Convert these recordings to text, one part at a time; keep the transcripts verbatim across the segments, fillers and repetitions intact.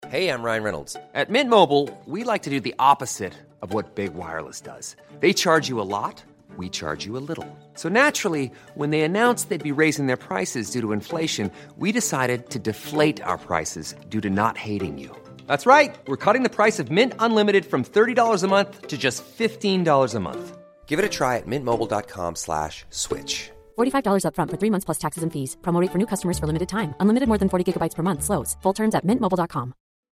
Hey, I'm Ryan Reynolds. At Mint Mobile, we like to do the opposite of what Big Wireless does. They charge you a lot, we charge you a little. So naturally, when they announced they'd be raising their prices due to inflation, we decided to deflate our prices due to not hating you. That's right. We're cutting the price of Mint Unlimited from thirty dollars a month to just fifteen dollars a month. Give it a try at mintmobile.com slash switch. forty-five dollars up front for three months plus taxes and fees. Promo rate for new customers for limited time. Unlimited more than forty gigabytes per month. Slows full terms at mint mobile dot com.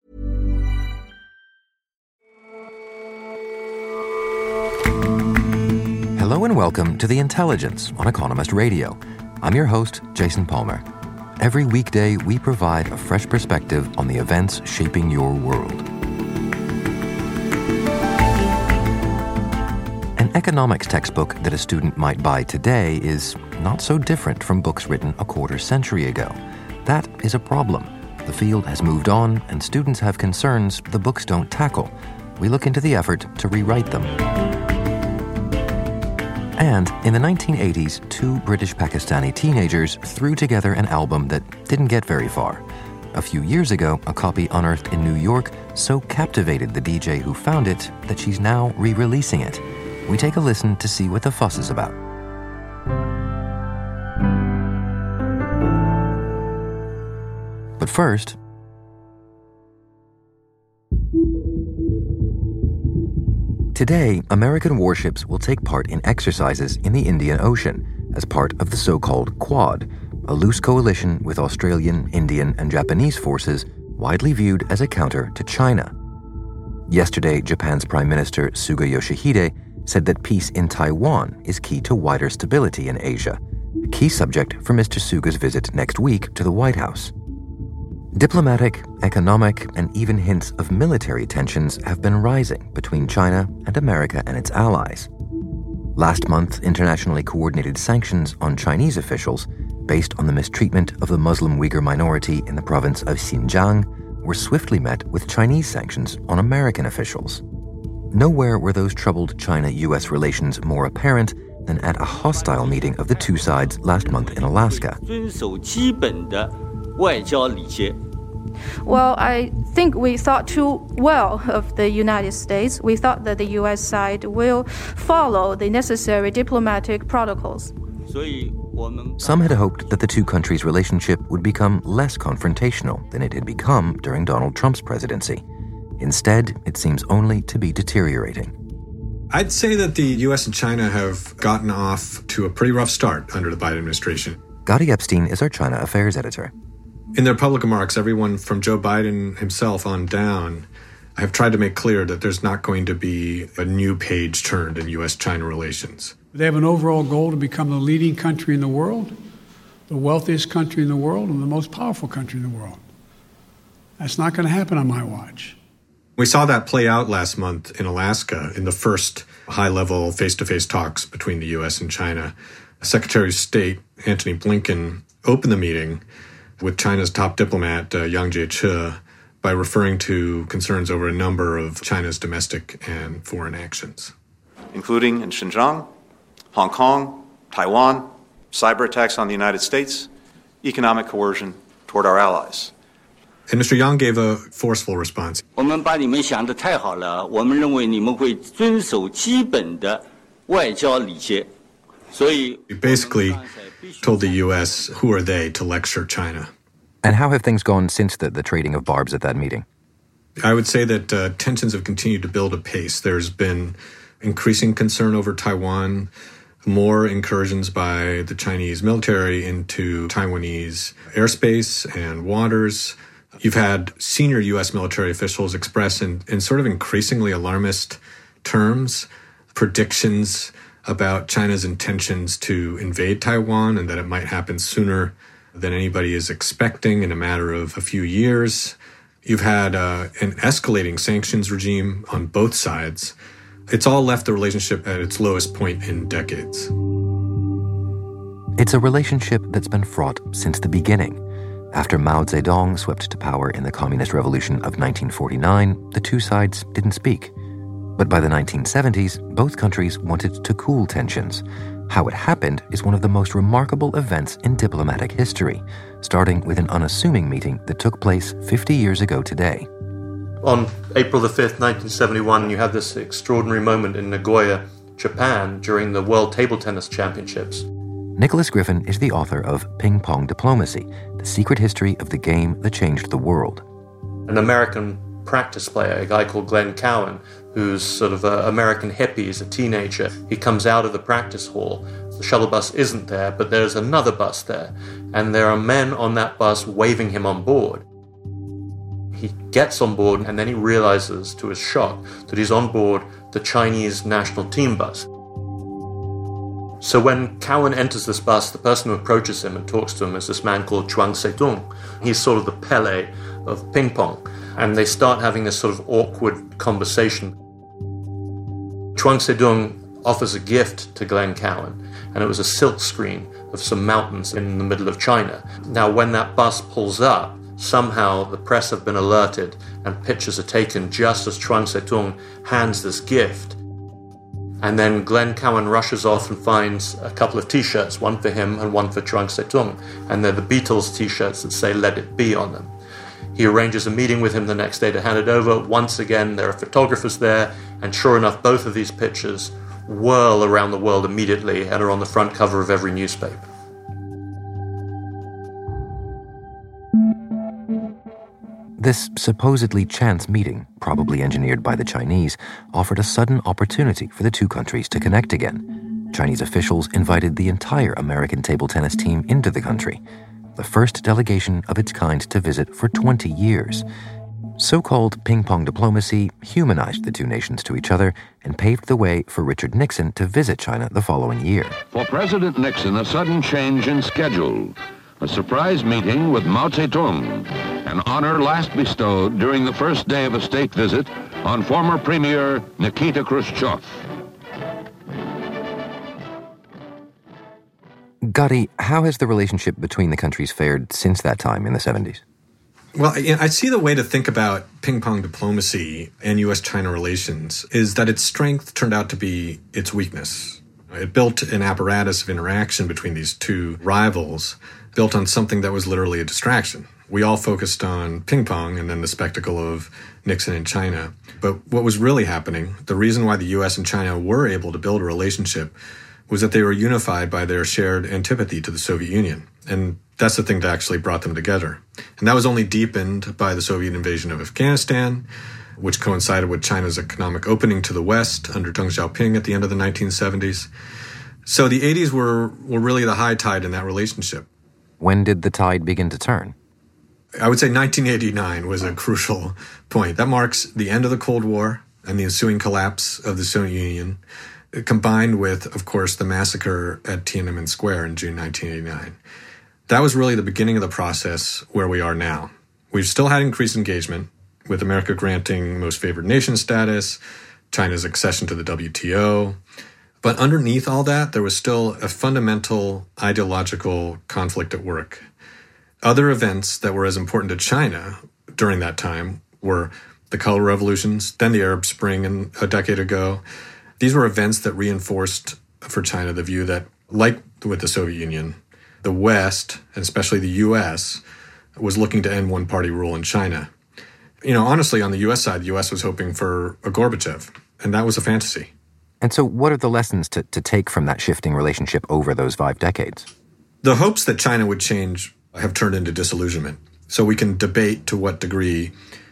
Hello and welcome to The Intelligence on Economist Radio. I'm your host, Jason Palmer. Every weekday, we provide a fresh perspective on the events shaping your world. An economics textbook that a student might buy today is not so different from books written a quarter century ago. That is a problem. The field has moved on, and students have concerns the books don't tackle. We look into the effort to rewrite them. And in the nineteen eighties, two British Pakistani teenagers threw together an album that didn't get very far. A few years ago, a copy unearthed in New York so captivated the D J who found it that she's now re-releasing it. We take a listen to see what the fuss is about. But first, today, American warships will take part in exercises in the Indian Ocean as part of the so-called Quad, a loose coalition with Australian, Indian, and Japanese forces widely viewed as a counter to China. Yesterday, Japan's Prime Minister Suga Yoshihide said that peace in Taiwan is key to wider stability in Asia, a key subject for Mister Suga's visit next week to the White House. Diplomatic, economic, and even hints of military tensions have been rising between China and America and its allies. Last month, internationally coordinated sanctions on Chinese officials based on the mistreatment of the Muslim Uyghur minority in the province of Xinjiang were swiftly met with Chinese sanctions on American officials. Nowhere were those troubled China-U S relations more apparent than at a hostile meeting of the two sides last month in Alaska. Well, I think we thought too well of the United States. We thought that the U S side will follow the necessary diplomatic protocols. Some had hoped that the two countries' relationship would become less confrontational than it had become during Donald Trump's presidency. Instead, it seems only to be deteriorating. I'd say that the U S and China have gotten off to a pretty rough start under the Biden administration. Gadi Epstein is our China affairs editor. In their public remarks, everyone from Joe Biden himself on down have tried to make clear that there's not going to be a new page turned in U S China relations. They have an overall goal to become the leading country in the world, the wealthiest country in the world, and the most powerful country in the world. That's not going to happen on my watch. We saw that play out last month in Alaska in the first high-level face-to-face talks between the U S and China. Secretary of State Antony Blinken opened the meeting with China's top diplomat, uh, Yang Jiechi, by referring to concerns over a number of China's domestic and foreign actions, including in Xinjiang, Hong Kong, Taiwan, cyber attacks on the United States, economic coercion toward our allies. And Mister Yang gave a forceful response. We basically told the U S who are they to lecture China. And how have things gone since the, the trading of barbs at that meeting? I would say that uh, tensions have continued to build apace. There's been increasing concern over Taiwan, more incursions by the Chinese military into Taiwanese airspace and waters. You've had senior U S military officials express in, in sort of increasingly alarmist terms predictions about China's intentions to invade Taiwan and that it might happen sooner than anybody is expecting in a matter of a few years. You've had uh, an escalating sanctions regime on both sides. It's all left the relationship at its lowest point in decades. It's a relationship that's been fraught since the beginning. After Mao Zedong swept to power in the Communist Revolution of nineteen forty-nine, the two sides didn't speak. But by the nineteen seventies, both countries wanted to cool tensions. How it happened is one of the most remarkable events in diplomatic history, starting with an unassuming meeting that took place fifty years ago today. On April the fifth, nineteen seventy-one, you have this extraordinary moment in Nagoya, Japan, during the World Table Tennis Championships. Nicholas Griffin is the author of Ping Pong Diplomacy, The Secret History of the Game That Changed the World. An American practice player, a guy called Glenn Cowan, who's sort of an American hippie, he's a teenager. He comes out of the practice hall. The shuttle bus isn't there, but there's another bus there. And there are men on that bus waving him on board. He gets on board, and then he realizes, to his shock, that he's on board the Chinese national team bus. So when Cowan enters this bus, the person who approaches him and talks to him is this man called Chuang Tse-tung. He's sort of the Pele of ping pong. And they start having this sort of awkward conversation. Chuang Tse-tung offers a gift to Glenn Cowan, and it was a silk screen of some mountains in the middle of China. Now, when that bus pulls up, somehow the press have been alerted, and pictures are taken just as Chuang Tse-tung hands this gift. And then Glenn Cowan rushes off and finds a couple of T-shirts, one for him and one for Chuang Tse-tung, and they're the Beatles T-shirts that say "Let It Be" on them. He arranges a meeting with him the next day to hand it over. Once again, there are photographers there, and sure enough, both of these pictures whirl around the world immediately and are on the front cover of every newspaper. This supposedly chance meeting, probably engineered by the Chinese, offered a sudden opportunity for the two countries to connect again. Chinese officials invited the entire American table tennis team into the country, the first delegation of its kind to visit for twenty years. So-called ping pong diplomacy humanized the two nations to each other and paved the way for Richard Nixon to visit China the following year. For President Nixon, a sudden change in schedule. A surprise meeting with Mao Zedong, an honor last bestowed during the first day of a state visit on former Premier Nikita Khrushchev. Gadi, how has the relationship between the countries fared since that time in the seventies? Well, I see the way to think about ping pong diplomacy and U S China relations is that its strength turned out to be its weakness. It built an apparatus of interaction between these two rivals, built on something that was literally a distraction. We all focused on ping pong and then the spectacle of Nixon and China. But what was really happening, the reason why the U S and China were able to build a relationship was that they were unified by their shared antipathy to the Soviet Union. And that's the thing that actually brought them together. And that was only deepened by the Soviet invasion of Afghanistan, which coincided with China's economic opening to the West under Deng Xiaoping at the end of the nineteen seventies. So the eighties were, were really the high tide in that relationship. When did the tide begin to turn? I would say nineteen eighty-nine was a crucial point. That marks the end of the Cold War and the ensuing collapse of the Soviet Union, combined with, of course, the massacre at Tiananmen Square in June nineteen eighty-nine. That was really the beginning of the process where we are now. We've still had increased engagement, with America granting most favored nation status, China's accession to the W T O. But underneath all that, there was still a fundamental ideological conflict at work. Other events that were as important to China during that time were the color revolutions, then the Arab Spring and a decade ago. These were events that reinforced for China the view that, like with the Soviet Union, the West, and especially the U S, was looking to end one-party rule in China. You know, honestly, on the U S side, the U S was hoping for a Gorbachev, and that was a fantasy. And so what are the lessons to, to take from that shifting relationship over those five decades? The hopes that China would change have turned into disillusionment. So we can debate to what degree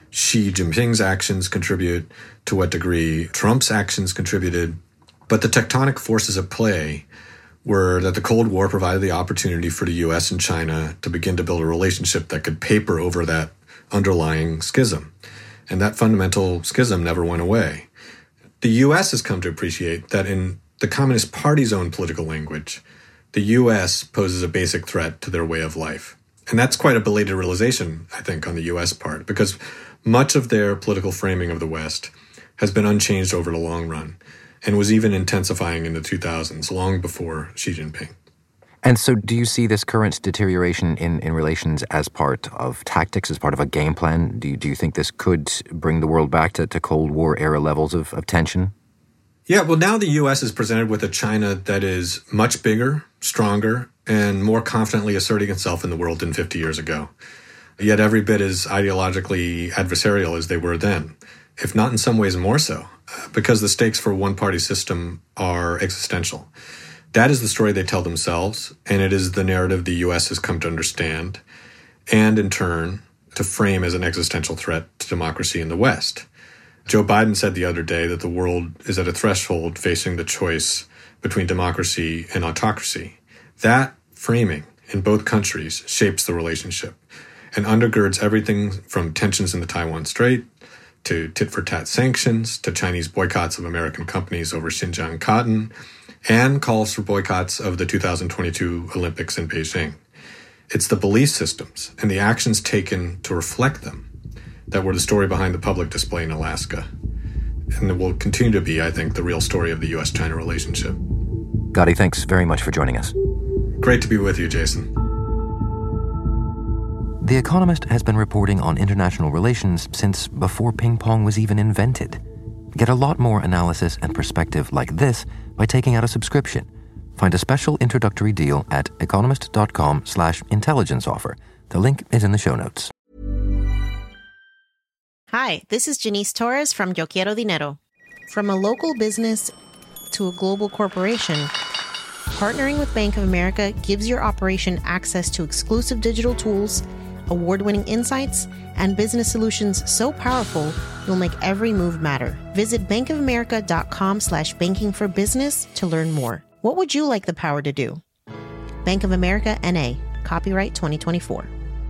Xi Jinping's actions contribute, to what degree Trump's actions contributed. But the tectonic forces at play were that the Cold War provided the opportunity for the U S and China to begin to build a relationship that could paper over that underlying schism. And that fundamental schism never went away. The U S has come to appreciate that in the Communist Party's own political language, the U S poses a basic threat to their way of life. And that's quite a belated realization, I think, on the U S part, because much of their political framing of the West has been unchanged over the long run and was even intensifying in the two thousands, long before Xi Jinping. And so do you see this current deterioration in, in relations as part of tactics, as part of a game plan? Do you, do you think this could bring the world back to, to Cold War-era levels of, of tension? Yeah, well, now the U S is presented with a China that is much bigger, stronger, and more confidently asserting itself in the world than fifty years ago. Yet every bit as ideologically adversarial as they were then, if not in some ways more so, because the stakes for one-party system are existential. That is the story they tell themselves, and it is the narrative the U S has come to understand, and in turn, to frame as an existential threat to democracy in the West. Joe Biden said the other day that the world is at a threshold facing the choice between democracy and autocracy. That framing in both countries shapes the relationship and undergirds everything from tensions in the Taiwan Strait to tit-for-tat sanctions to Chinese boycotts of American companies over Xinjiang cotton and calls for boycotts of the two thousand twenty-two Olympics in Beijing. It's the belief systems and the actions taken to reflect them that were the story behind the public display in Alaska. And it will continue to be, I think, the real story of the U S China relationship. Gadi, thanks very much for joining us. Great to be with you, Jason. The Economist has been reporting on international relations since before ping pong was even invented. Get a lot more analysis and perspective like this by taking out a subscription. Find a special introductory deal at economist.com slash intelligence offer. The link is in the show notes. Hi, this is Janice Torres from Yo Quiero Dinero. From a local business to a global corporation, partnering with Bank of America gives your operation access to exclusive digital tools, award-winning insights, and business solutions so powerful you'll make every move matter. Visit bankofamerica.com slash banking for business to learn more. What would you like the power to do? Bank of America, N A. Copyright twenty twenty-four.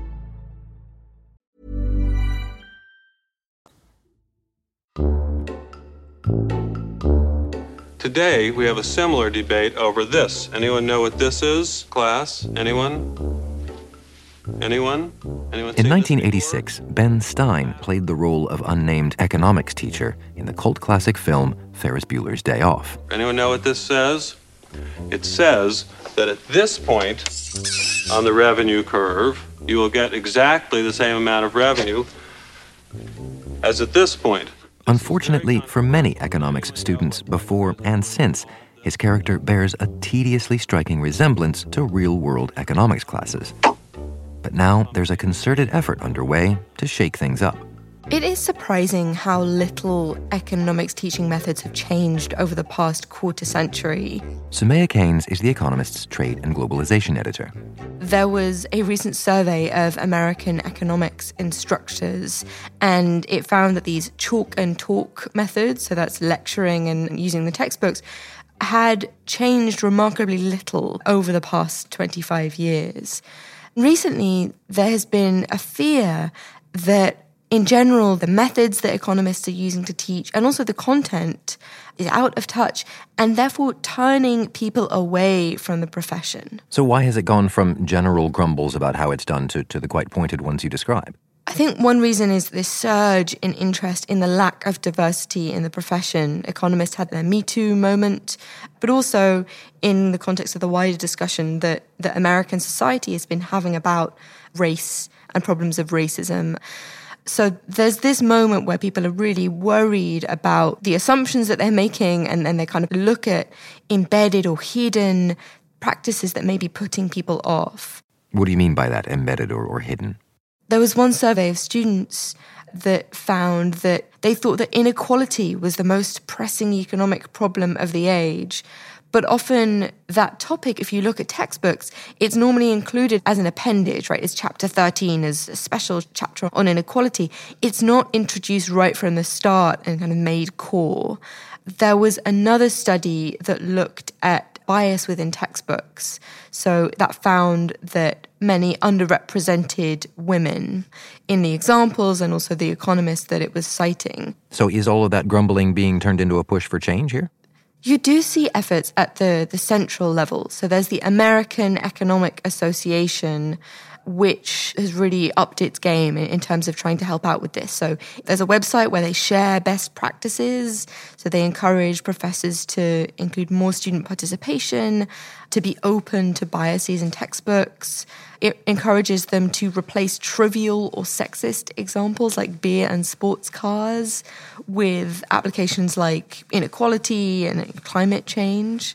Today, we have a similar debate over this. Anyone know what this is, class? Anyone? Anyone? Anyone? In nineteen eighty-six, Ben Stein played the role of unnamed economics teacher in the cult classic film Ferris Bueller's Day Off. Anyone know what this says? It says that at this point on the revenue curve, you will get exactly the same amount of revenue as at this point. Unfortunately for many economics students before and since, his character bears a tediously striking resemblance to real-world economics classes. But now there's a concerted effort underway to shake things up. It is surprising how little economics teaching methods have changed over the past quarter century. Soumaya Keynes is The Economist's trade and globalization editor. There was a recent survey of American economics instructors, and it found that these chalk and talk methods, so that's lecturing and using the textbooks, had changed remarkably little over the past twenty-five years. Recently, there has been a fear that in general, the methods that economists are using to teach and also the content is out of touch and therefore turning people away from the profession. So why has it gone from general grumbles about how it's done to, to the quite pointed ones you describe? I think one reason is this surge in interest in the lack of diversity in the profession. Economists had their Me Too moment, but also in the context of the wider discussion that, that American society has been having about race and problems of racism. So there's this moment where people are really worried about the assumptions that they're making, and then they kind of look at embedded or hidden practices that may be putting people off. What do you mean by that, embedded or, or hidden? There was one survey of students that found that they thought that inequality was the most pressing economic problem of the age. But often that topic, if you look at textbooks, it's normally included as an appendage, right? It's chapter thirteen as a special chapter on inequality. It's not introduced right from the start and kind of made core. There was another study that looked at bias within textbooks. So that found that many underrepresented women in the examples and also the economists that it was citing. So is all of that grumbling being turned into a push for change here? You do see efforts at the, the central level. So there's the American Economic Association, which has really upped its game in, in terms of trying to help out with this. So there's a website where they share best practices. So they encourage professors to include more student participation, to be open to biases in textbooks. It encourages them to replace trivial or sexist examples like beer and sports cars with applications like inequality and climate change.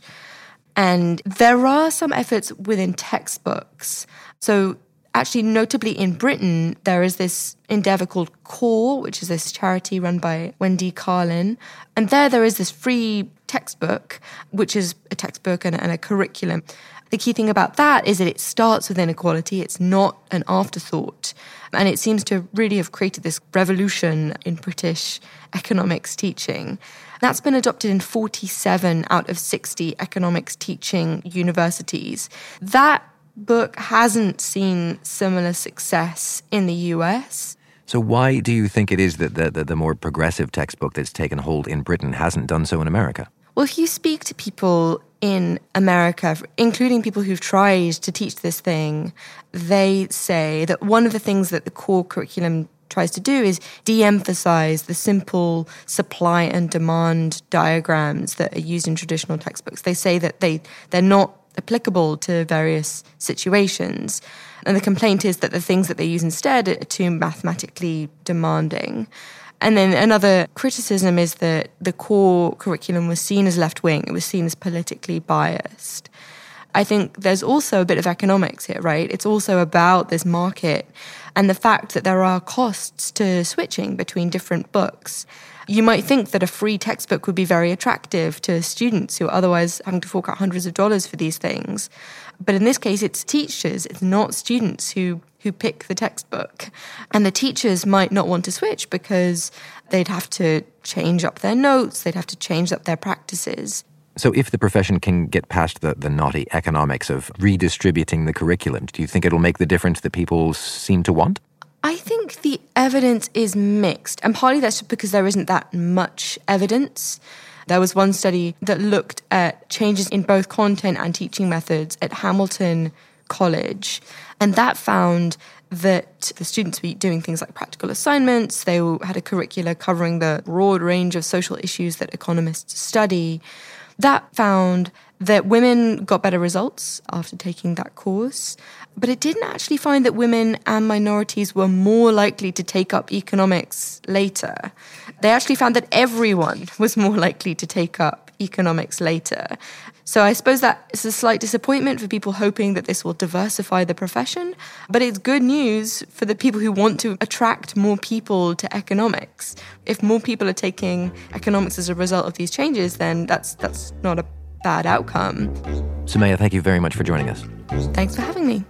And there are some efforts within textbooks. So actually, notably in Britain, there is this endeavour called CORE, which is this charity run by Wendy Carlin. And there, there is this free textbook, which is a textbook and, and a curriculum. The key thing about that is that it starts with inequality. It's not an afterthought. And it seems to really have created this revolution in British economics teaching. That's been adopted in forty-seven out of sixty economics teaching universities. That book hasn't seen similar success in the U S. So why do you think it is that the, the, the more progressive textbook that's taken hold in Britain hasn't done so in America? Well, if you speak to people in America, including people who've tried to teach this thing, they say that one of the things that the core curriculum tries to do is de-emphasize the simple supply and demand diagrams that are used in traditional textbooks. They say that they, they're not applicable to various situations. And the complaint is that the things that they use instead are too mathematically demanding. And then another criticism is that the core curriculum was seen as left-wing. It was seen as politically biased. I think there's also a bit of economics here, right? It's also about this market and the fact that there are costs to switching between different books. You might think that a free textbook would be very attractive to students who are otherwise having to fork out hundreds of dollars for these things. But in this case, it's teachers, it's not students who, who pick the textbook. And the teachers might not want to switch because they'd have to change up their notes, they'd have to change up their practices. So if the profession can get past the, the naughty economics of redistributing the curriculum, do you think it'll make the difference that people seem to want? I think the evidence is mixed, and partly that's just because there isn't that much evidence. There was one study that looked at changes in both content and teaching methods at Hamilton College, and that found that the students were doing things like practical assignments. They had a curricula covering the broad range of social issues that economists study. That found that women got better results after taking that course, but it didn't actually find that women and minorities were more likely to take up economics later. They actually found that everyone was more likely to take up economics later. So I suppose that is a slight disappointment for people hoping that this will diversify the profession, but it's good news for the people who want to attract more people to economics. If more people are taking economics as a result of these changes, then that's that's not a bad outcome. Soumaya, thank you very much for joining us. Thanks for having me.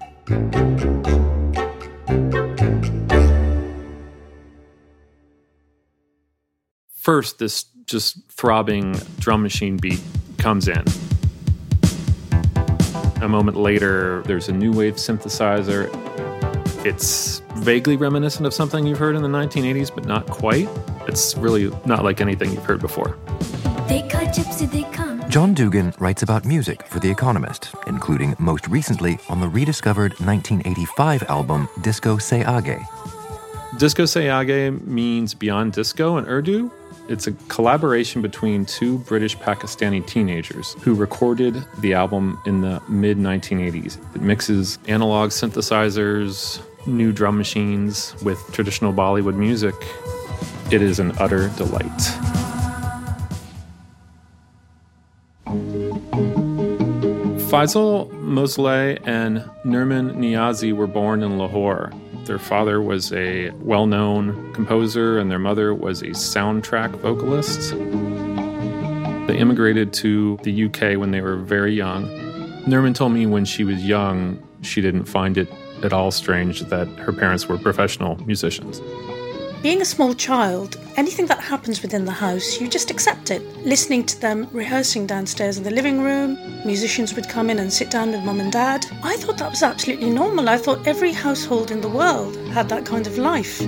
First, this just throbbing drum machine beat comes in. A moment later, there's a new wave synthesizer. It's vaguely reminiscent of something you've heard in the nineteen eighties, but not quite. It's really not like anything you've heard before. They call gypsy, they come. John Dugan writes about music for The Economist, including most recently on the rediscovered nineteen eighty-five album Disco Se Age. Disco Se Age means beyond disco in Urdu. It's a collaboration between two British Pakistani teenagers who recorded the album in the mid nineteen eighties. It mixes analog synthesizers, new drum machines with traditional Bollywood music. It is an utter delight. Faisal Mosleh and Nurman Niazi were born in Lahore. Their father was a well-known composer and their mother was a soundtrack vocalist. They immigrated to the U K when they were very young. Nurman told me when she was young, she didn't find it at all strange that her parents were professional musicians. Being a small child, anything that happens within the house, you just accept it. Listening to them rehearsing downstairs in the living room, musicians would come in and sit down with mum and dad. I thought that was absolutely normal. I thought every household in the world had that kind of life.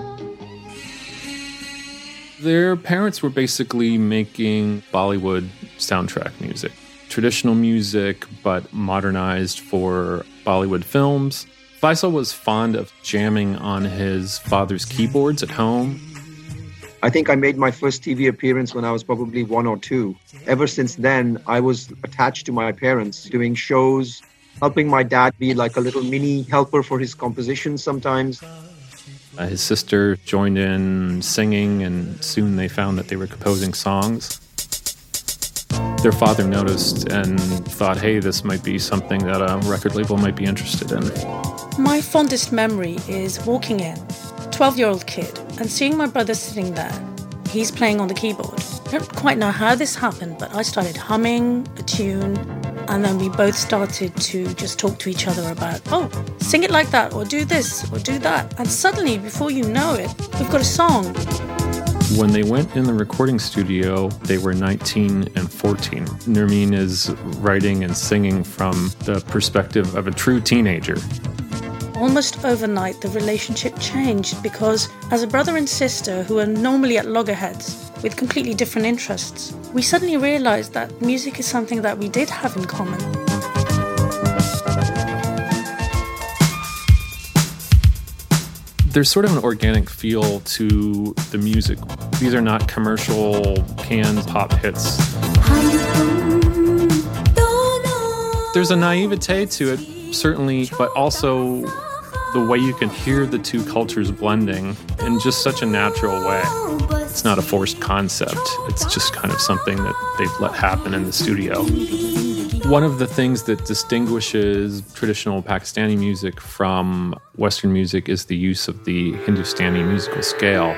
Their parents were basically making Bollywood soundtrack music. Traditional music, but modernized for Bollywood films. Faisal was fond of jamming on his father's keyboards at home. I think I made my first T V appearance when I was probably one or two. Ever since then, I was attached to my parents, doing shows, helping my dad be like a little mini helper for his compositions sometimes. Uh, his sister joined in singing, and soon they found that they were composing songs. Their father noticed and thought, hey, this might be something that a record label might be interested in. My fondest memory is walking in, twelve-year-old kid, and seeing my brother sitting there. He's playing on the keyboard. I don't quite know how this happened, but I started humming a tune, and then we both started to just talk to each other about, oh, sing it like that, or do this, or do that. And suddenly, before you know it, we've got a song. When they went in the recording studio, they were nineteen and fourteen. Nermeen is writing and singing from the perspective of a true teenager. Almost overnight, the relationship changed because as a brother and sister who are normally at loggerheads with completely different interests, we suddenly realized that music is something that we did have in common. There's sort of an organic feel to the music. These are not commercial canned pop hits. There's a naivete to it, certainly, but also the way you can hear the two cultures blending in just such a natural way. It's not a forced concept. It's just kind of something that they've let happen in the studio. One of the things that distinguishes traditional Pakistani music from Western music is the use of the Hindustani musical scale.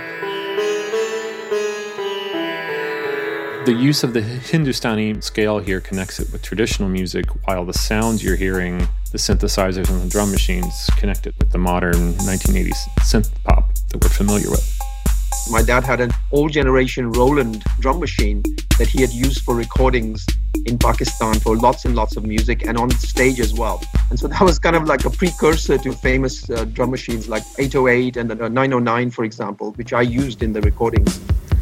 The use of the Hindustani scale here connects it with traditional music, while the sounds you're hearing, the synthesizers and the drum machines, connect it with the modern nineteen eighties synth pop that we're familiar with. My dad had an old generation Roland drum machine that he had used for recordings in Pakistan for lots and lots of music and on stage as well. And so that was kind of like a precursor to famous uh, drum machines like eight oh eight and the nine oh nine, for example, which I used in the recordings.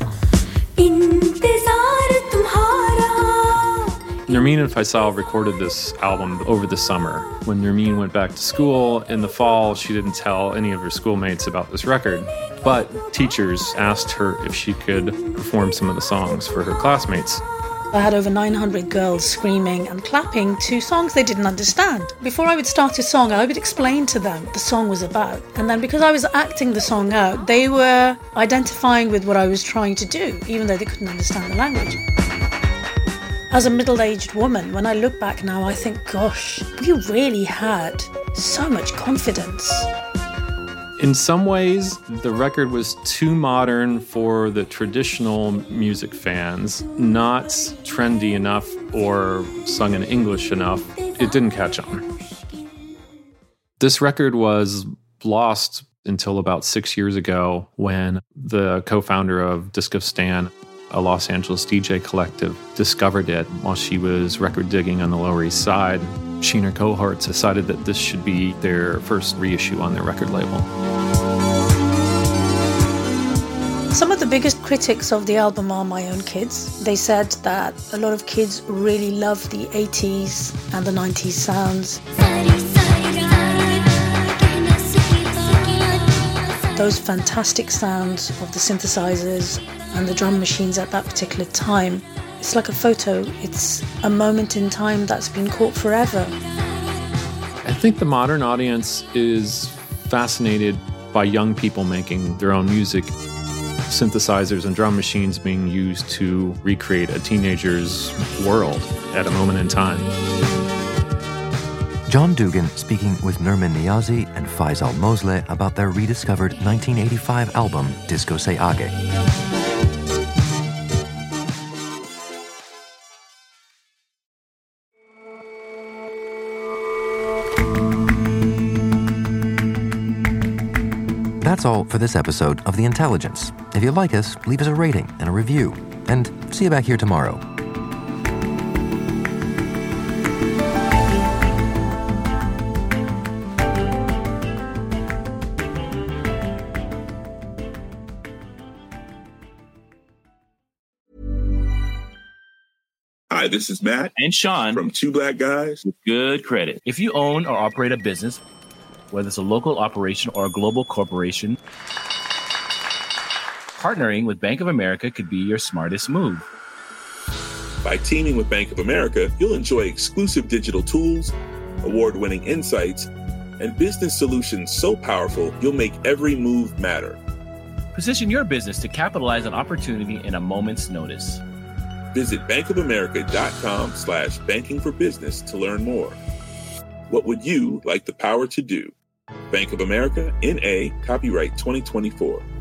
Nermeen and Faisal recorded this album over the summer. When Nermeen went back to school in the fall, she didn't tell any of her schoolmates about this record. But teachers asked her if she could perform some of the songs for her classmates. I had over nine hundred girls screaming and clapping to songs they didn't understand. Before I would start a song, I would explain to them what the song was about. And then because I was acting the song out, they were identifying with what I was trying to do, even though they couldn't understand the language. As a middle-aged woman, when I look back now, I think, gosh, we really had so much confidence. In some ways, the record was too modern for the traditional music fans, not trendy enough or sung in English enough. It didn't catch on. This record was lost until about six years ago when the co-founder of Discostan, a Los Angeles D J collective, discovered it while she was record digging on the Lower East Side. She and her cohorts decided that this should be their first reissue on their record label. Some of the biggest critics of the album are my own kids. They said that a lot of kids really love the eighties and the nineties sounds. Those fantastic sounds of the synthesizers and the drum machines at that particular time. It's like a photo. It's a moment in time that's been caught forever. I think the modern audience is fascinated by young people making their own music. Synthesizers and drum machines being used to recreate a teenager's world at a moment in time. John Dugan speaking with Nermeen Niazi and Faisal Mosleh about their rediscovered nineteen eighty-five album, Disco Se Aage. That's all for this episode of The Intelligence. If you like us, leave us a rating and a review. And see you back here tomorrow. Hi, this is Matt and Sean from Two Black Guys with Good Credit. If you own or operate a business, whether it's a local operation or a global corporation, partnering with Bank of America could be your smartest move. By teaming with Bank of America, you'll enjoy exclusive digital tools, award-winning insights, and business solutions so powerful you'll make every move matter. Position your business to capitalize on opportunity in a moment's notice. Visit bankofamerica.com slash banking for business to learn more. What would you like the power to do? Bank of America, N A, copyright twenty twenty-four.